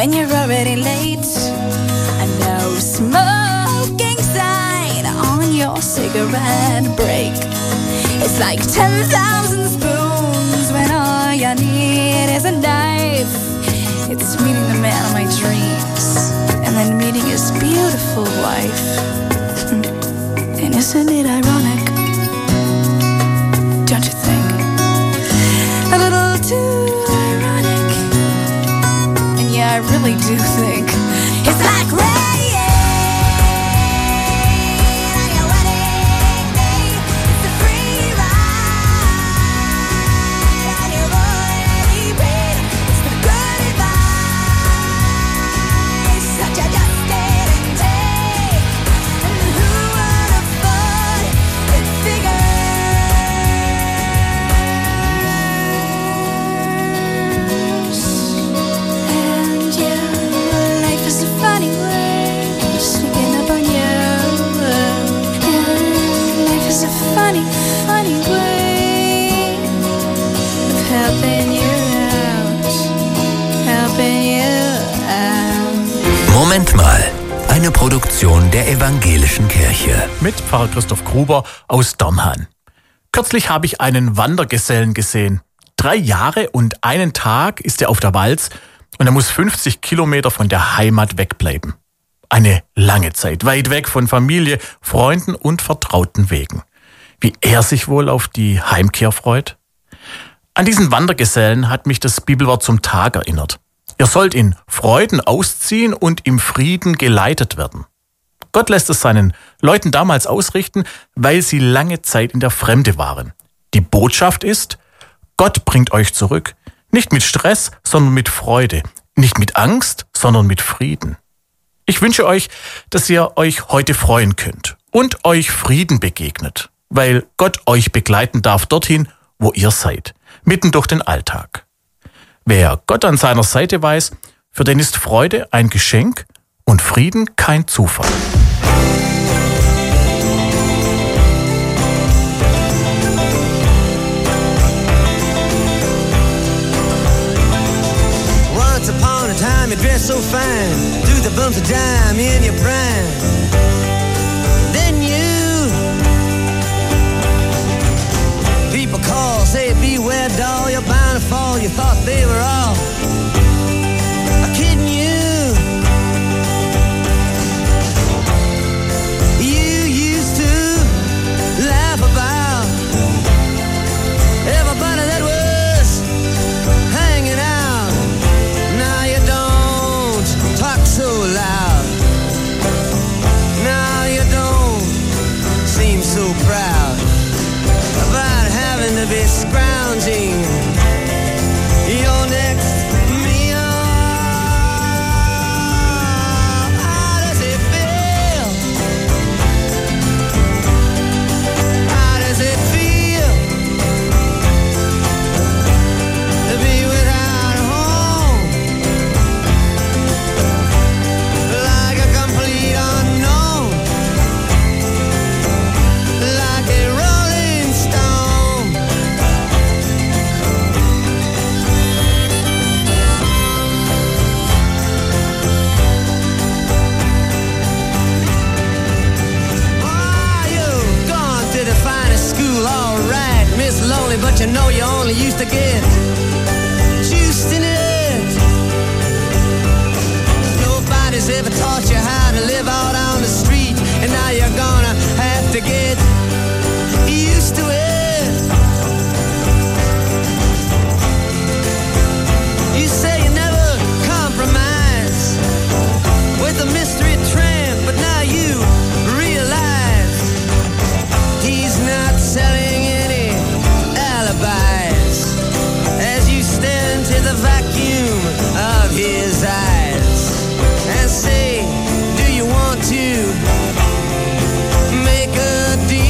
when you're already late. And no smoking sign on your cigarette break. It's like 10,000 spoons when all you need is a knife. It's meeting the man of my dreams and then meeting his beautiful wife. And isn't it ironic? Don't you think? A little too ironic. And yeah, I really do think it's like rain on your wedding day. It's a free ride on your royally paid. It's the good advice that you just didn't take. And who would have thought it figures? And yeah, life is a funny way sneaking up on you. Yeah, life is a funny, funny way of helping you out, helping you out. Moment mal. Eine Produktion der Evangelischen Kirche. Mit Pfarrer Christoph Gruber aus Dörnhan. Kürzlich habe ich einen Wandergesellen gesehen. 3 Jahre und einen Tag ist er auf der Walz und er muss 50 Kilometer von der Heimat wegbleiben. Eine lange Zeit, weit weg von Familie, Freunden und vertrauten Wegen. Wie er sich wohl auf die Heimkehr freut? An diesen Wandergesellen hat mich das Bibelwort zum Tag erinnert. Ihr sollt in Freuden ausziehen und im Frieden geleitet werden. Gott lässt es seinen Leuten damals ausrichten, weil sie lange Zeit in der Fremde waren. Die Botschaft ist, Gott bringt euch zurück. Nicht mit Stress, sondern mit Freude. Nicht mit Angst, sondern mit Frieden. Ich wünsche euch, dass ihr euch heute freuen könnt und euch Frieden begegnet, weil Gott euch begleiten darf dorthin, wo ihr seid, mitten durch den Alltag. Wer Gott an seiner Seite weiß, für den ist Freude ein Geschenk und Frieden kein Zufall. Once upon a time you dressed so fine, threw the bumps of dime in your prime. Then you, people call, say beware doll, you're bound to fall, you thought they were all kidding you. You used to laugh about everybody that was hanging out. Now you don't talk so loud. Now you don't seem so proud about having to be scrounging your next meal. How does it feel? How does it feel to be without a home? Like a complete unknown, like a rolling stone. Oh, you've gone to the finest school, all right, Miss Lonely, but you know you only used to get juiced in it. Nobody's ever taught you how to live out on the street, and now you're gonna have to get used to it. You say you never compromise with a mystery tramp, but now you realize he's not selling any alibis as you stare into the vacuum of his eyes and say, do you want to make a deal?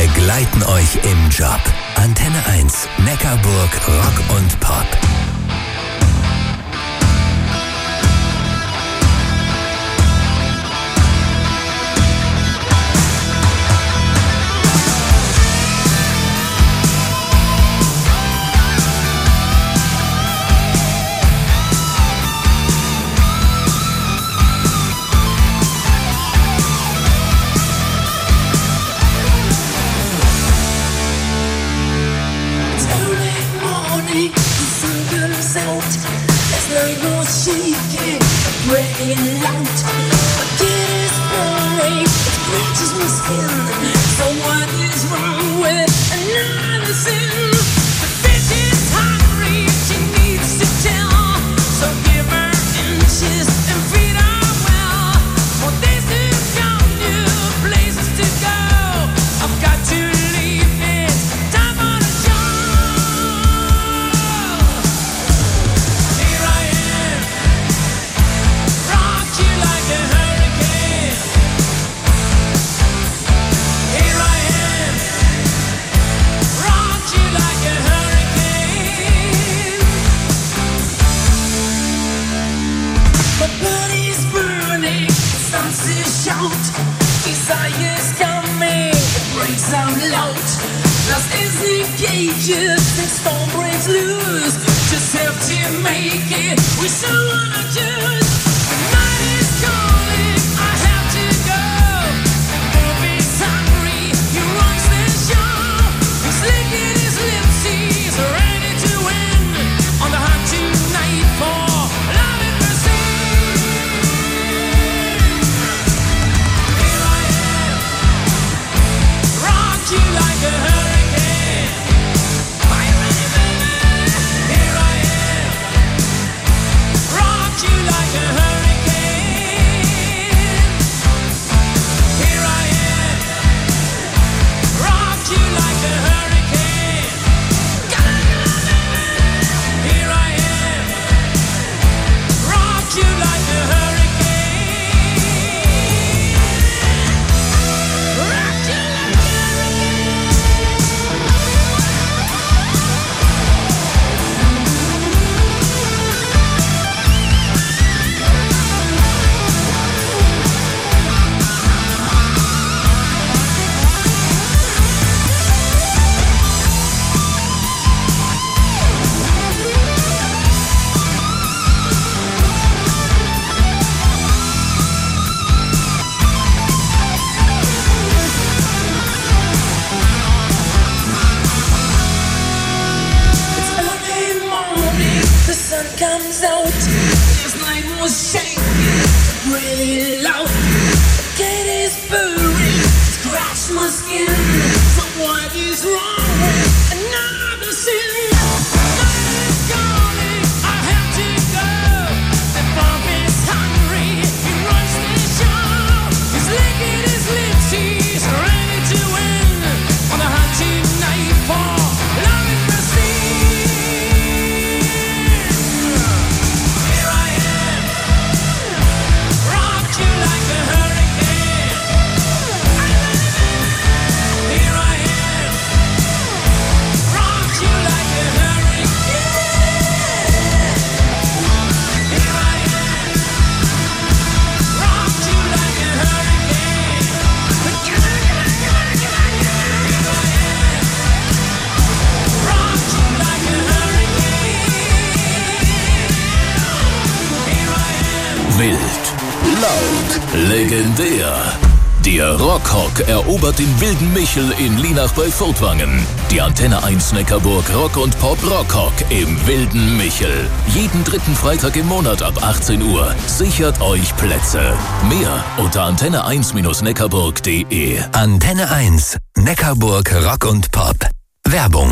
begleiten euch im Job. Antenne 1, Neckarburg Rock und Pop. Legendär. Der Rockhock erobert den wilden Michel in Lienach bei Furtwangen. Die Antenne 1 Neckarburg Rock und Pop Rockhock im wilden Michel. Jeden dritten Freitag im Monat ab 18 Uhr. Sichert euch Plätze. Mehr unter antenne1-neckarburg.de. Antenne 1, Neckarburg Rock und Pop. Werbung.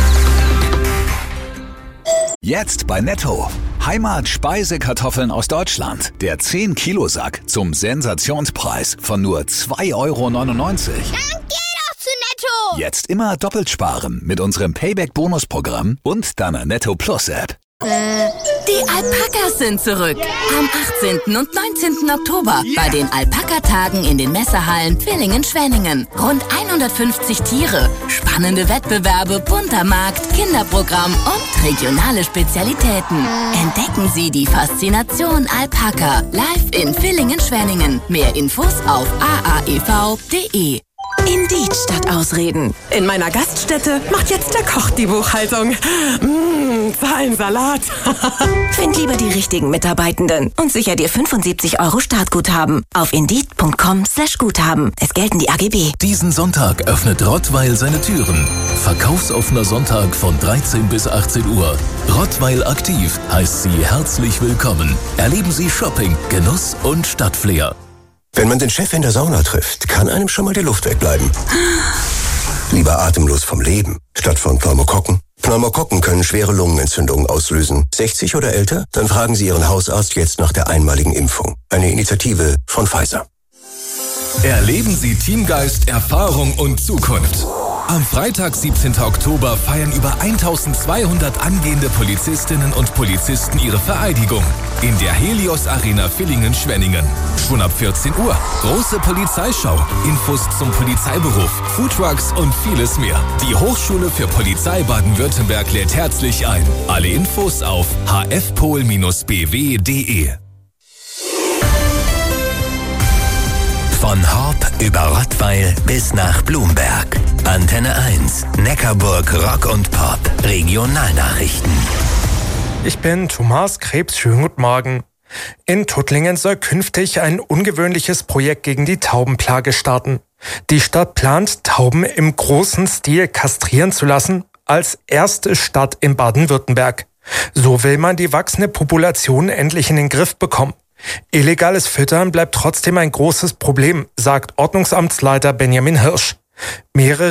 Jetzt bei Netto. Heimat-Speisekartoffeln aus Deutschland. Der 10-Kilo-Sack zum Sensationspreis von nur 2,99 €. Dann geh doch zu Netto! Jetzt immer doppelt sparen mit unserem Payback-Bonus-Programm und deiner Netto Plus-App. Die Die Alpakas sind zurück. Am 18. und 19. Oktober bei den Alpaka-Tagen in den Messehallen Villingen-Schwenningen. Rund 150 Tiere, spannende Wettbewerbe, bunter Markt, Kinderprogramm und regionale Spezialitäten. Entdecken Sie die Faszination Alpaka live in Villingen-Schwenningen. Mehr Infos auf aaev.de. Indeed statt Ausreden. In meiner Gaststätte macht jetzt der Koch die Buchhaltung. Zahlensalat. Find lieber die richtigen Mitarbeitenden und sicher dir 75 € Startguthaben auf Indeed.com/Guthaben. Es gelten die AGB. Diesen Sonntag öffnet Rottweil seine Türen. Verkaufsoffener Sonntag von 13 bis 18 Uhr. Rottweil aktiv heißt Sie herzlich willkommen. Erleben Sie Shopping, Genuss und Stadtflair. Wenn man den Chef in der Sauna trifft, kann einem schon mal die Luft wegbleiben. Lieber atemlos vom Leben, statt von Pneumokokken. Pneumokokken können schwere Lungenentzündungen auslösen. 60 oder älter? Dann fragen Sie Ihren Hausarzt jetzt nach der einmaligen Impfung. Eine Initiative von Pfizer. Erleben Sie Teamgeist, Erfahrung und Zukunft. Am Freitag, 17. Oktober, feiern über 1200 angehende Polizistinnen und Polizisten ihre Vereidigung in der Helios Arena Villingen-Schwenningen. Schon ab 14 Uhr. Große Polizeischau, Infos zum Polizeiberuf, Foodtrucks und vieles mehr. Die Hochschule für Polizei Baden-Württemberg lädt herzlich ein. Alle Infos auf hfpol-bw.de. Von Horb über Rottweil bis nach Blumberg. Antenne 1, Neckarburg Rock und Pop. Regionalnachrichten. Ich bin Thomas Krebs. Schönen guten Morgen. In Tuttlingen soll künftig ein ungewöhnliches Projekt gegen die Taubenplage starten. Die Stadt plant, Tauben im großen Stil kastrieren zu lassen, als erste Stadt in Baden-Württemberg. So will man die wachsende Population endlich in den Griff bekommen. Illegales Füttern bleibt trotzdem ein großes Problem, sagt Ordnungsamtsleiter Benjamin Hirsch. Mehrere